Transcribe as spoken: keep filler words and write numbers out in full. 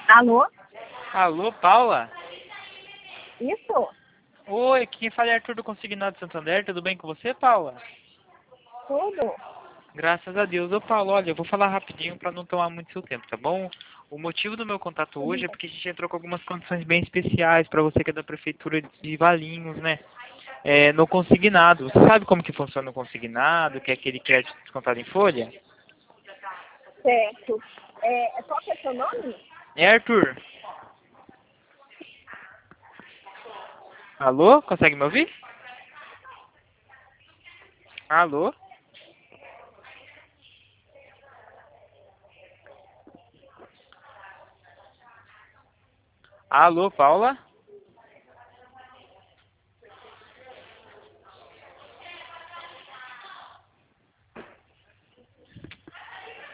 Alô? Alô, Paula? Isso? Oi, quem fala é Arthur do Consignado Santander, tudo bem com você, Paula? Tudo? Graças a Deus. Ô, Paulo, olha, eu vou falar rapidinho para não tomar muito seu tempo, tá bom? O motivo do meu contato Tudo hoje é bem. porque a gente entrou com algumas condições bem especiais para você que é da Prefeitura de Valinhos, né? É, no consignado. Você sabe como que funciona o consignado, que é aquele crédito descontado em folha? Certo. É, qual que é seu nome? É, Arthur? Alô? Consegue me ouvir? Alô? Alô, Paula?